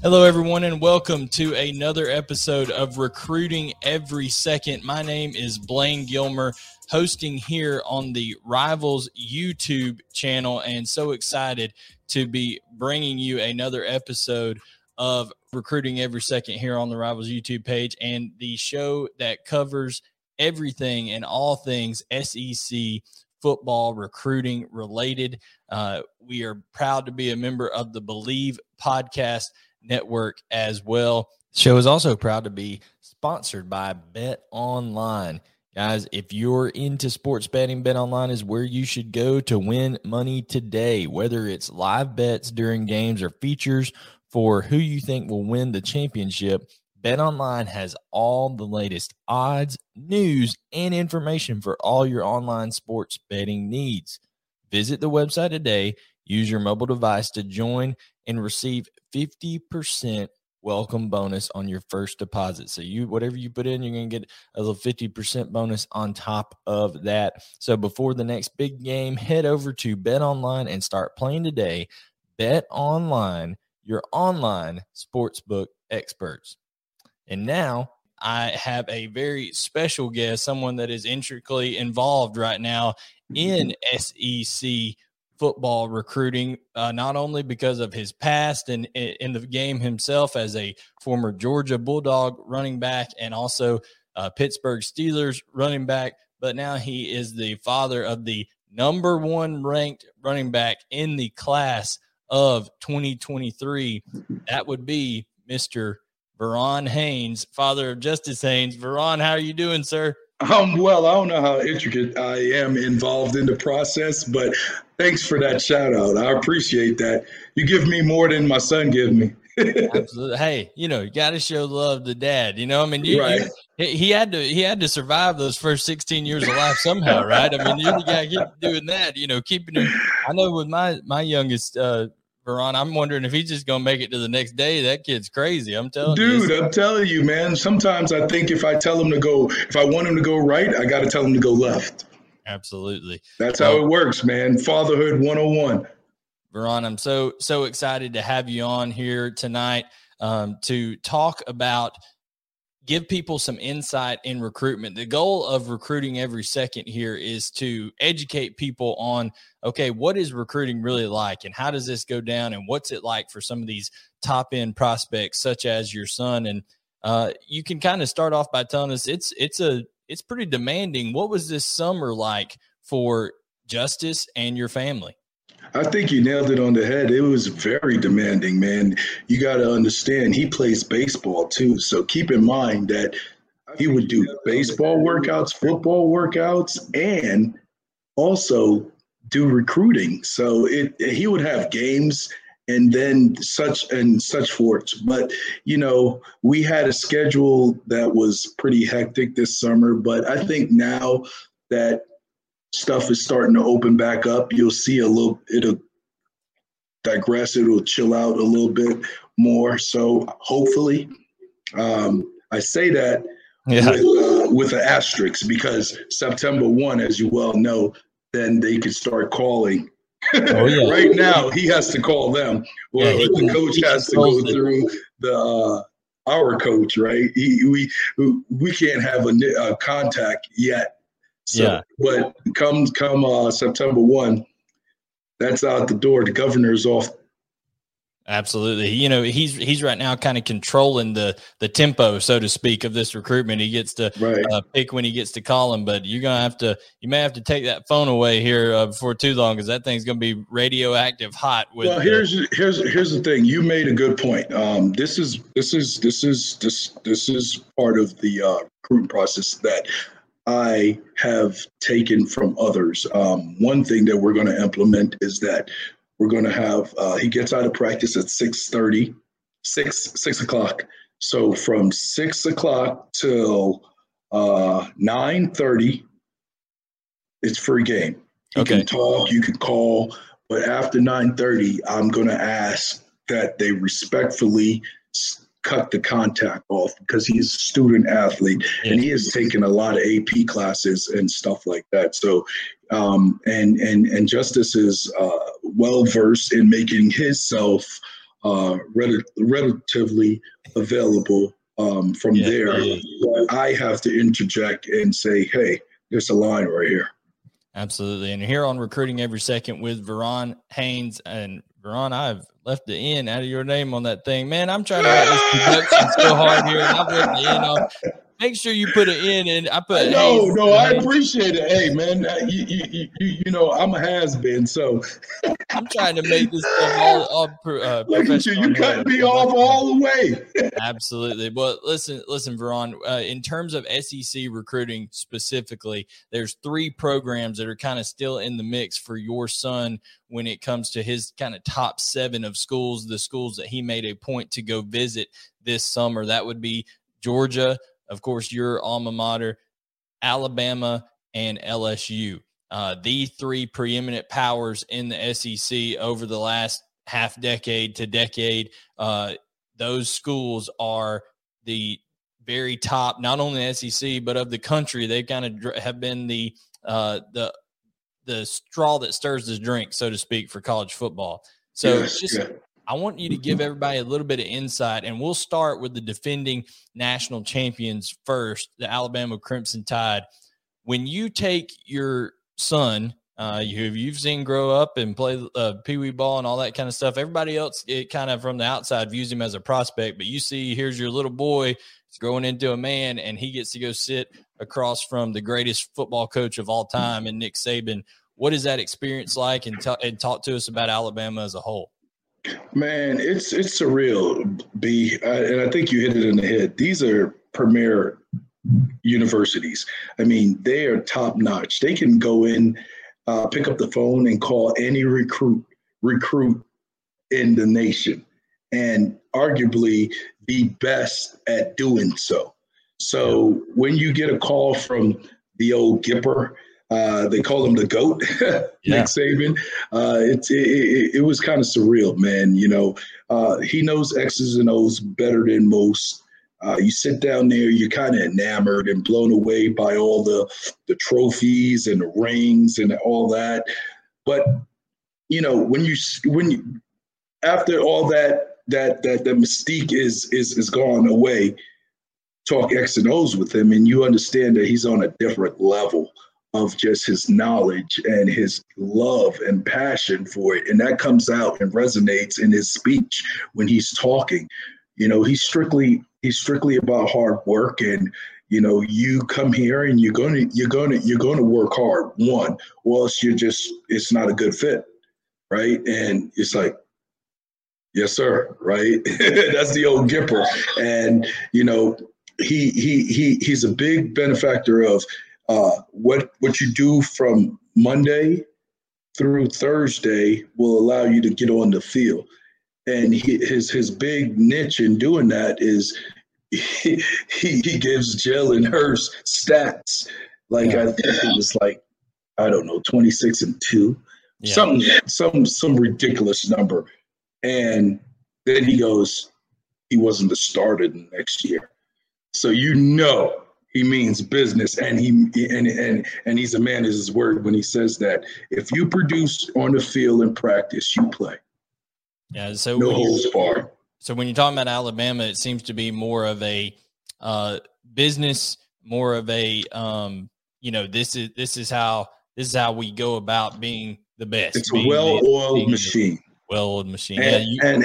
Hello, everyone, and welcome to another episode of Recruiting Every Second. My name is Blaine Gilmer, hosting here on the Rivals YouTube channel, and so excited to be bringing you another episode of Recruiting Every Second here on the Rivals YouTube page, and the show that covers everything and all things SEC football recruiting related. We are proud to be a member of the Believe podcast network as well. The show is also proud to be sponsored by Bet Online. Guys, if you're into sports betting, Bet Online is where you should go to win money today, whether it's live bets during games or features for who you think will win the championship. Bet Online has all the latest odds, news, and information for all your online sports betting needs. Visit the website today, use your mobile device to join, and receive 50% welcome bonus on your first deposit. So whatever you put in, you're going to get a little 50% bonus on top of that. So before the next big game, head over to Bet Online and start playing today. Bet Online, your online sportsbook experts. And now I have a very special guest, someone that is intricately involved right now in SEC football recruiting, not only because of his past and in the game himself as a former Georgia Bulldog running back and also Pittsburgh Steelers running back, but now he is the father of the number one ranked running back in the class of 2023. That would be Mr. Verron Haynes, father of Justice Haynes. Verron, how are you doing, sir? Well, I don't know how intricate I am involved in the process, but thanks for that shout out. I appreciate that. You give me more than my son gives me. Absolutely. Hey, you got to show love to dad. I mean, he had to survive those first 16 years of life somehow, right? I mean, you're the guy keep doing that, keeping him. I know with my youngest, Verron, I'm wondering if he's just going to make it to the next day. That kid's crazy. I'm telling you. Dude, I'm telling you, man. Sometimes I think if I want him to go right, I got to tell him to go left. Absolutely. That's how it works, man. Fatherhood 101. Verron, I'm so excited to have you on here tonight to talk about, give people some insight in recruitment. The goal of Recruiting Every Second here is to educate people on, okay, what is recruiting really like and how does this go down and what's it like for some of these top end prospects such as your son. And you can kind of start off by telling us it's pretty demanding. What was this summer like for Justice and your family? I think you nailed it on the head. It was very demanding, man. You got to understand, he plays baseball too. So keep in mind that he would do baseball workouts, football workouts, and also do recruiting. So he would have games and then such forth. But, we had a schedule that was pretty hectic this summer. But I think now that stuff is starting to open back up, you'll see it'll digress, it'll chill out a little bit more. So hopefully, I say that with an asterisk, because September 1, as you well know, then they can start calling. Oh, yeah. Right now, he has to call them. Well, the coach has to go through our coach, right? We can't have a contact yet. So, but come September 1, that's out the door. The governor's off. Absolutely. He's right now kind of controlling the tempo, so to speak, of this recruitment. He gets to pick when he gets to call him, but you may have to take that phone away here before too long, because that thing's going to be radioactive hot. Here's the thing. You made a good point. This is part of the recruiting process that I have taken from others. One thing that we're going to implement is that we're going to have, he gets out of practice at 6:30, 6 o'clock. So from 6 o'clock till 9:30, it's free game. You can talk, you can call, but after 9:30, I'm going to ask that they respectfully cut the contact off, because he's a student athlete and he has taken a lot of AP classes and stuff like that. So, and Justice is well versed in making himself relatively available from there. But I have to interject and say, hey, there's a line right here. Absolutely. And here on Recruiting Every Second with Veron Haynes. And Veron, I've left the N out of your name on that thing. Man, I'm trying to make this production so hard here. And I've left the N off. Make sure you put an N in. I put no, I appreciate it. Hey, man, you know, I'm a has-been, so I'm trying to make this stuff all look at you. You cut me off all the way. Absolutely. But listen, Veron, in terms of SEC recruiting specifically, there's 3 programs that are kind of still in the mix for your son when it comes to his kind of top 7 of schools, the schools that he made a point to go visit this summer. That would be Georgia, of course, your alma mater, Alabama, and LSU. The 3 preeminent powers in the SEC over the last half decade to decade. Those schools are the very top, not only the SEC, but of the country. They kind of have been the straw that stirs the drink, so to speak, for college football. So I want you to give everybody a little bit of insight, and we'll start with the defending national champions first, the Alabama Crimson Tide. When you take your son, you've seen grow up and play peewee ball and all that kind of stuff, everybody else, it kind of from the outside views him as a prospect, but you see, here's your little boy, he's growing into a man, and he gets to go sit across from the greatest football coach of all time and Nick Saban. What is that experience like? And talk to us about Alabama as a whole. Man, it's surreal, B, and I think you hit it in the head. These are premier universities. I mean, they are top notch. They can go in, pick up the phone and call any recruit in the nation, and arguably the best at doing so. So when you get a call from the old Gipper, they call him the GOAT, Nick Saban. It was kind of surreal, man. You know, he knows X's and O's better than most. You sit down there, you're kind of enamored and blown away by all the trophies and the rings and all that. But you know, when you after all that mystique is gone away, talk X and O's with him, and you understand that he's on a different level of just his knowledge and his love and passion for it. And that comes out and resonates in his speech when he's talking. You know, he's strictly about hard work, and you know, you come here and you're going to work hard, one, or else it's not a good fit. Right. And it's like, yes, sir. Right. That's the old Gipper. And, you know, he's a big benefactor of what you do from Monday through Thursday will allow you to get on the field. And his big niche in doing that is he gives Jalen Hurts stats. Like, I think it was like, I don't know, 26-2, some ridiculous number. And then he goes, he wasn't the starter the next year. So you know he means business, and he's a man of his word when he says that. If you produce on the field in practice, you play. Yeah, so no holds barred. So when you're talking about Alabama, it seems to be more of a business, more of a this is how we go about being the best. It's a well-oiled machine. Well-oiled machine. And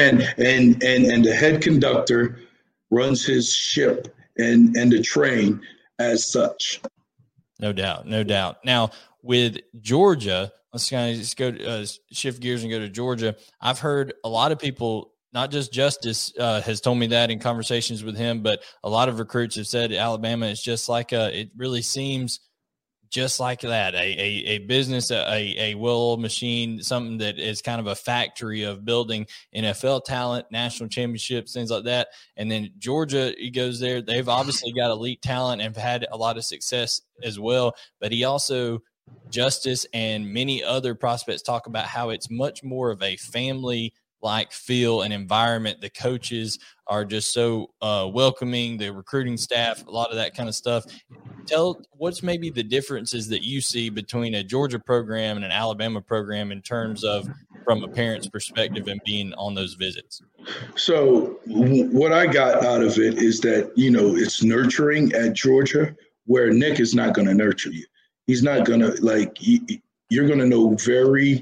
the head conductor runs his ship and the train as such. No doubt. Now, with Georgia, let's kind of just go shift gears and go to Georgia. I've heard a lot of people, not just Justice has told me that in conversations with him, but a lot of recruits have said Alabama is just like it really seems just like that, a business, a well-oiled machine, something that is kind of a factory of building NFL talent, national championships, things like that. And then Georgia, he goes there. They've obviously got elite talent and have had a lot of success as well. But he also, Justice and many other prospects talk about how it's much more of a family-like feel and environment. The coaches are just so welcoming, the recruiting staff, a lot of that kind of stuff. Tell what's maybe the differences that you see between a Georgia program and an Alabama program in terms of from a parent's perspective and being on those visits? So what I got out of it is that, it's nurturing at Georgia, where Nick is not going to nurture you. He's not going to, you're going to know very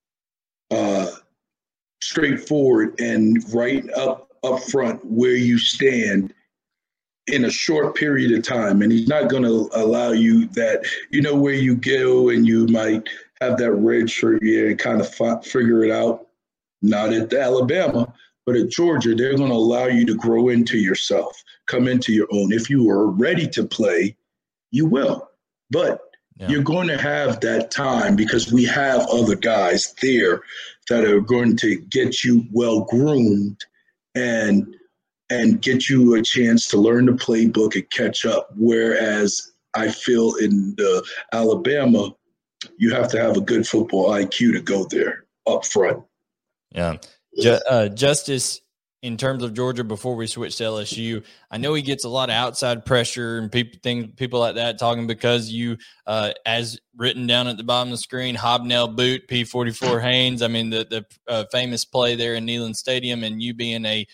straightforward and right up front where you stand in a short period of time. And he's not going to allow you that, where you go and you might have that red shirt year and kind of figure it out. Not at Alabama, but at Georgia, they're going to allow you to grow into yourself, come into your own. If you are ready to play, you will. But you're going to have that time because we have other guys there that are going to get you well groomed and get you a chance to learn the playbook and catch up. Whereas I feel in Alabama, you have to have a good football IQ to go there up front. Yeah. Justice, in terms of Georgia, before we switch to LSU, I know he gets a lot of outside pressure and people like that talking because you, as written down at the bottom of the screen, hobnail boot, P44 Haynes. I mean, the famous play there in Neyland Stadium, and you being a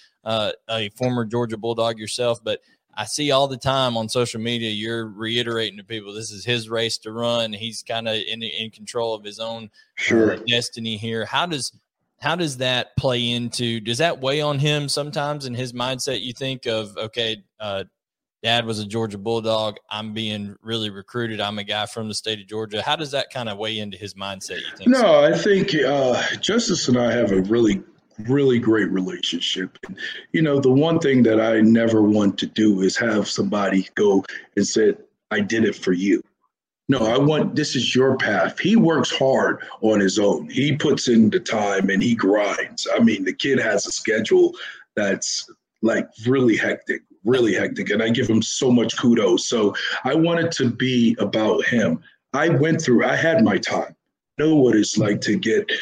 former Georgia Bulldog yourself. But I see all the time on social media, you're reiterating to people, this is his race to run. He's kind of in control of his own destiny here. How does that play into, does that weigh on him sometimes in his mindset? You think of, okay, dad was a Georgia Bulldog. I'm being really recruited. I'm a guy from the state of Georgia. How does that kind of weigh into his mindset, you think? No, I think Justice and I have a really, really great relationship. And, the one thing that I never want to do is have somebody go and say, I did it for you. No, this is your path. He works hard on his own. He puts in the time and he grinds. I mean, the kid has a schedule that's really hectic. And I give him so much kudos. So I want it to be about him. I had my time. I know what it's like to get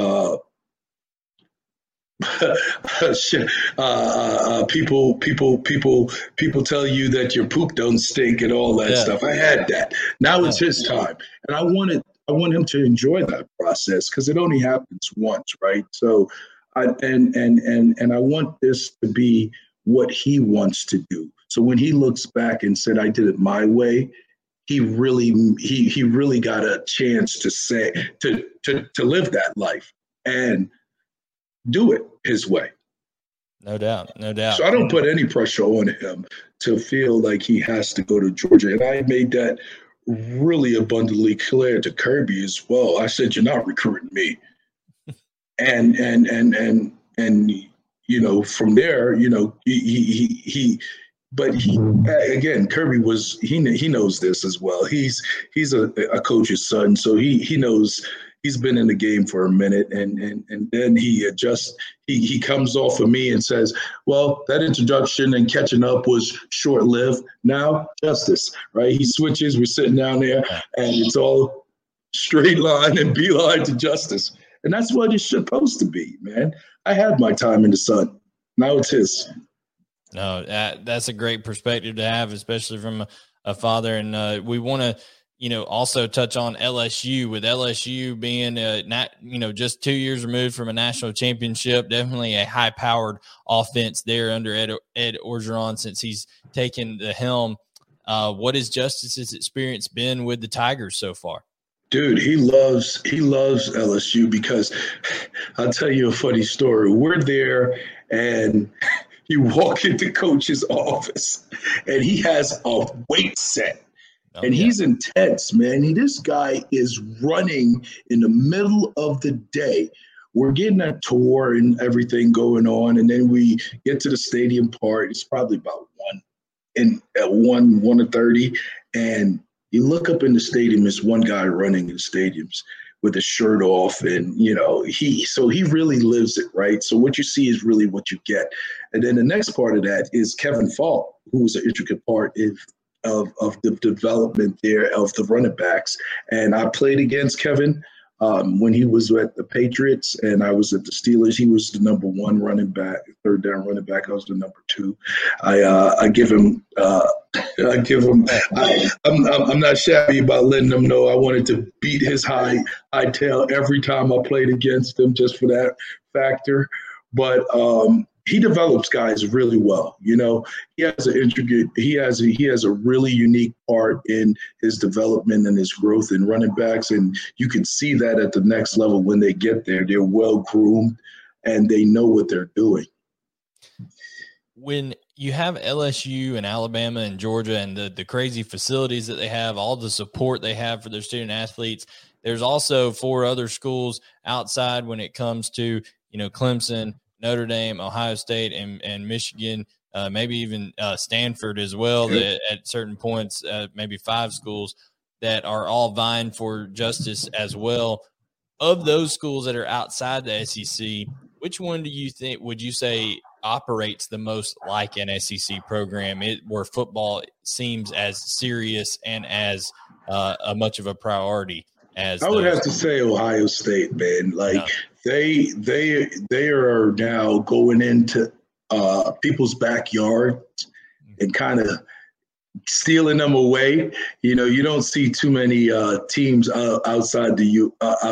people tell you that your poop don't stink and all that stuff. I had that. Now it's his time, and I want him to enjoy that process because it only happens once, right? So, I want this to be what he wants to do. So when he looks back and said, "I did it my way," he really got a chance to say to live that life and do it his way. No doubt. So I don't put any pressure on him to feel like he has to go to Georgia. And I made that really abundantly clear to Kirby as well. I said, you're not recruiting me. And from there, again, Kirby he knows this as well. He's a coach's son. So he knows. He's been in the game for a minute, and then he adjusts. He comes off of me and says, well, that introduction and catching up was short-lived. Now, Justice, right? He switches. We're sitting down there, and it's all straight line and beeline to Justice. And that's what it's supposed to be, man. I had my time in the sun. Now it's his. No, that's a great perspective to have, especially from a father. And we want to, also touch on LSU, with LSU being just 2 years removed from a national championship, definitely a high-powered offense there under Ed Orgeron since he's taken the helm. What has Justice's experience been with the Tigers so far? Dude, he loves LSU because I'll tell you a funny story. We're there and you walk into coach's office and he has a weight set. And he's intense, man. This guy is running in the middle of the day. We're getting a tour and everything going on, and then we get to the stadium part. It's probably about 1:30, and you look up in the stadium. There's one guy running in the stadiums with his shirt off, and he really lives it, right? So what you see is really what you get. And then the next part of that is Kevin Falk, who was an intricate part of the development there of the running backs. And I played against Kevin When he was at the Patriots and I was at the Steelers, he was the number one running back, third down running back. I was the number two. I give him. I'm not shabby about letting him know I wanted to beat his high tail every time I played against him, just for that factor. But he develops guys really well. You know, he has a really unique part in his development and his growth in running backs, and you can see that at the next level when they get there. They're well groomed and they know what they're doing. When you have LSU and Alabama and Georgia and the crazy facilities that they have, all the support they have for their student athletes, there's also 4 other schools outside when it comes to, you know, Clemson, Notre Dame, Ohio State, and Michigan, maybe even Stanford as well, that at certain points, maybe 5 schools that are all vying for justice as well. Of those schools that are outside the SEC, which one would you say operates the most like an SEC program, where football seems as serious and as much of a priority as I would have to say Ohio State, man. Like they are now going into people's backyards and kind of stealing them away. You know, you don't see too many teams outside the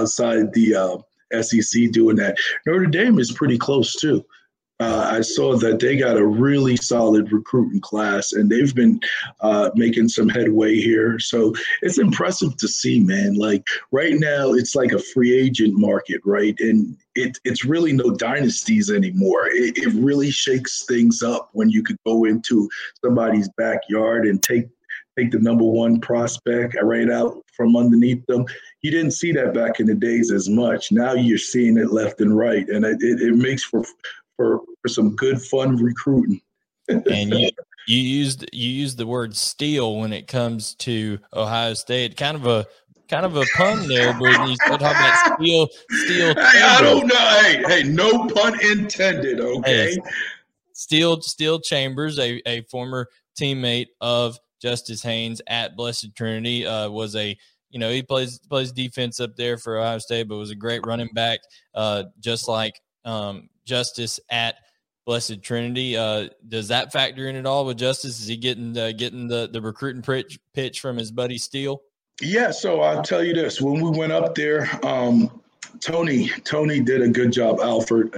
SEC doing that. Notre Dame is pretty close too. I saw that they got a really solid recruiting class, and they've been making some headway here. So it's impressive to see, man. Like right now, it's like a free agent market, right? And it's really no dynasties anymore. It really shakes things up when you could go into somebody's backyard and take the number one prospect right out from underneath them. You didn't see that back in the days as much. Now you're seeing it left and right, and it makes for some good fun recruiting. And you used the word steal when it comes to Ohio State. Kind of a pun there, Brittany. You talking about steal. Hey, I don't know. Hey, no pun intended. Okay. Hey, Steele Chambers, a former teammate of Justice Haynes at Blessed Trinity, was he plays defense up there for Ohio State, but was a great running back, just like Justice at Blessed Trinity. Does that factor in at all with Justice? Is he getting the recruiting pitch from his buddy Steele? Yeah, so I'll tell you this. When we went up there, Tony did a good job, Alfred.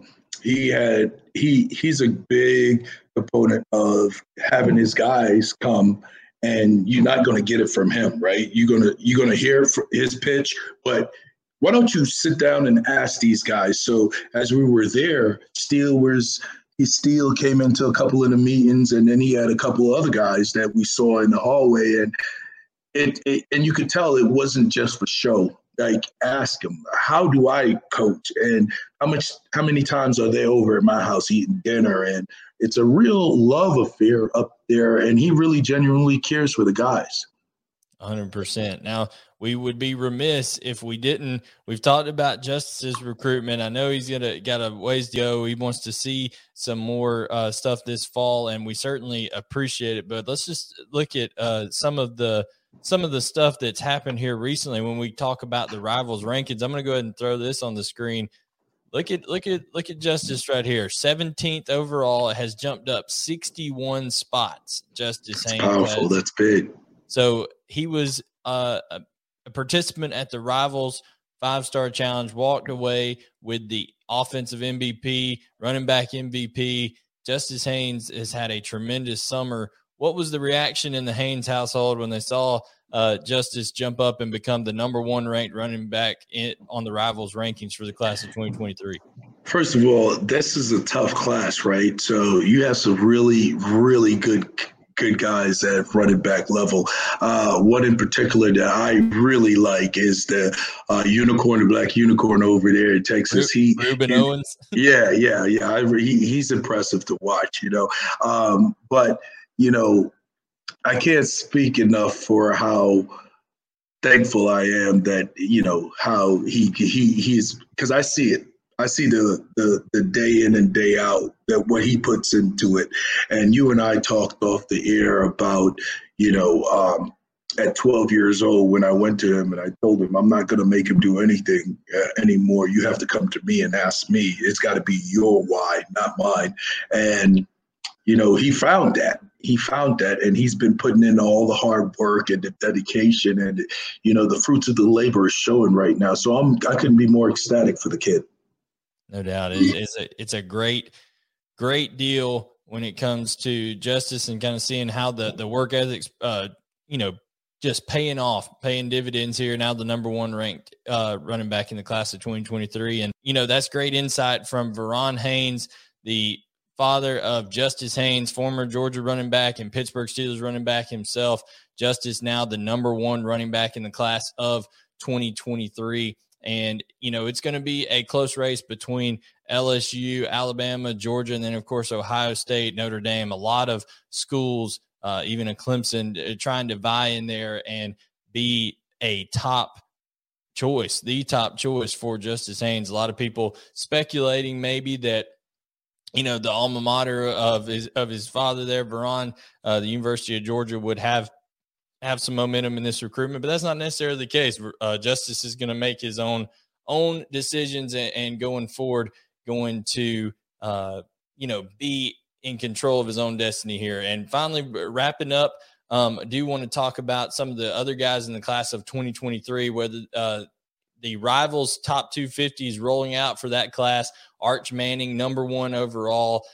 He's a big proponent of having his guys come, and you're not going to get it from him, right? You're gonna hear his pitch, but why don't you sit down and ask these guys? So as we were there, Steele came into a couple of the meetings, and then he had a couple of other guys that we saw in the hallway, and you could tell it wasn't just for show. Like, ask him, how do I coach, and how many times are they over at my house eating dinner? And it's a real love affair up there, and he really genuinely cares for the guys. 100%. Now, we would be remiss if we didn't. We've talked about Justice's recruitment. I know he's got a ways to go. He wants to see some more stuff this fall, and we certainly appreciate it. But let's just look at some of the stuff that's happened here recently. When we talk about the Rivals rankings, I'm going to go ahead and throw this on the screen. Look at Justice right here. 17th overall. It has jumped up 61 spots. Justice Haynes. Powerful. That's big. So he was a participant at the Rivals 5-Star Challenge, walked away with the offensive MVP, running back MVP. Justice Haynes has had a tremendous summer. What was the reaction in the Haynes household when they saw Justice jump up and become the number 1 ranked running back on the Rivals rankings for the class of 2023? First of all, this is a tough class, right? So you have some really, really good guys at running back level. One in particular that I really like is the black unicorn over there in Texas. Ruben Owens. Yeah. He's impressive to watch, but I can't speak enough for how thankful I am that, how he's, because I see it. I see the day in and day out, that what he puts into it. And you and I talked off the air about, at 12 years old when I went to him and I told him, I'm not going to make him do anything anymore. You have to come to me and ask me. It's got to be your why, not mine. And, he found that. He found that, and he's been putting in all the hard work and the dedication, and, the fruits of the labor is showing right now. So I couldn't be more ecstatic for the kid. No doubt. It's a great deal when it comes to Justice and kind of seeing how the work ethics, just paying dividends here. Now the number one ranked running back in the class of 2023. And, that's great insight from Verron Haynes, the father of Justice Haynes, former Georgia running back and Pittsburgh Steelers running back himself. Justice now the number one running back in the class of 2023. And, it's going to be a close race between LSU, Alabama, Georgia, and then, of course, Ohio State, Notre Dame. A lot of schools, even a Clemson, trying to vie in there and be a top choice, the top choice for Justice Haynes. A lot of people speculating maybe that, the alma mater of his father there, Verron, the University of Georgia, would have some momentum in this recruitment, but that's not necessarily the case. Justice is going to make his own decisions and going forward, going to, be in control of his own destiny here. And finally, wrapping up, I do want to talk about some of the other guys in the class of 2023, whether the Rivals top 250 is rolling out for that class. Arch Manning, number one overall,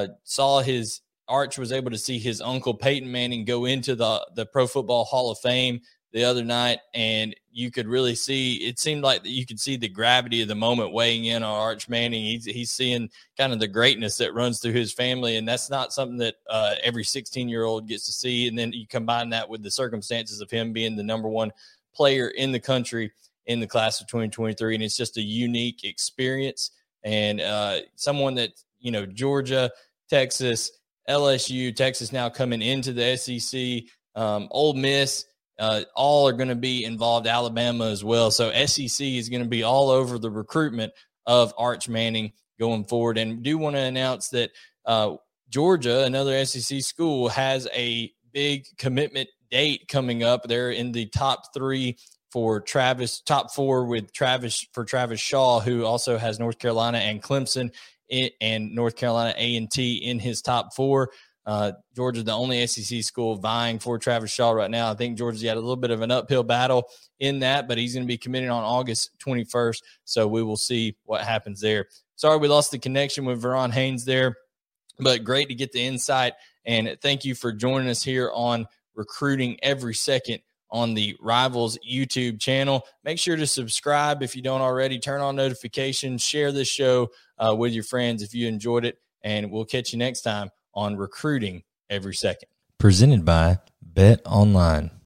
Arch was able to see his uncle Peyton Manning go into the Pro Football Hall of Fame the other night, and you could really see, it seemed like you could see the gravity of the moment weighing in on Arch Manning. He's seeing kind of the greatness that runs through his family, and that's not something that every 16-year-old gets to see. And then you combine that with the circumstances of him being the number one player in the country in the class of 2023, and it's just a unique experience. And someone that, Georgia, Texas, LSU, Texas now coming into the SEC, Ole Miss, all are going to be involved, Alabama as well. So SEC is going to be all over the recruitment of Arch Manning going forward. And do want to announce that Georgia, another SEC school, has a big commitment date coming up. They're in the top three for Travis, top four with Travis Shaw, who also has North Carolina and Clemson and North Carolina A&T in his top four. Georgia, the only SEC school vying for Travis Shaw right now. I think Georgia's got a little bit of an uphill battle in that, but he's going to be committed on August 21st. So we will see what happens there. Sorry, we lost the connection with Verron Haynes there, but great to get the insight. And thank you for joining us here on Recruiting Every Second on the Rivals YouTube channel. Make sure to subscribe if you don't already. Turn on notifications. Share this show with your friends if you enjoyed it. And we'll catch you next time on Recruiting Every Second. Presented by Bet Online.